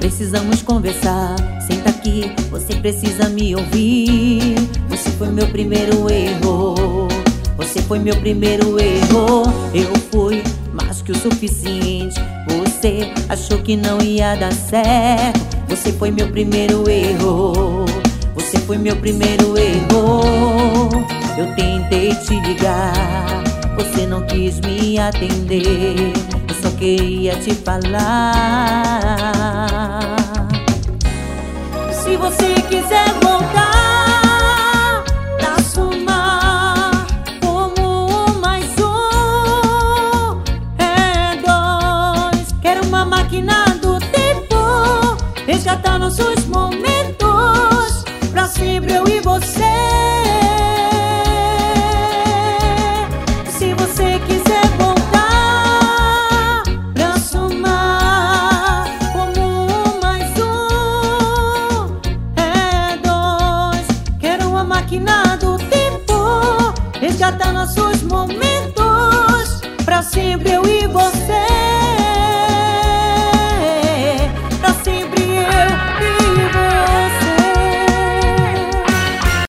precisamos conversar. Senta aqui, você precisa me ouvir. Você foi meu primeiro erro. Você foi meu primeiro erro. Eu fui mais que o suficiente. Você achou que não ia dar certo. Você foi meu primeiro erro. Você foi meu primeiro erro. Eu tentei te ligar, você não quis me atender. Eu só queria te falar. Se você quiser voltar pra somar como um mais um é dois. Quero uma máquina do tempo, resgatar nossos momentos, pra sempre eu e você. Se você quiser voltar pra somar como um mais um é dois. Quero uma máquina do tempo, resgatar nossos momentos, pra sempre eu e você.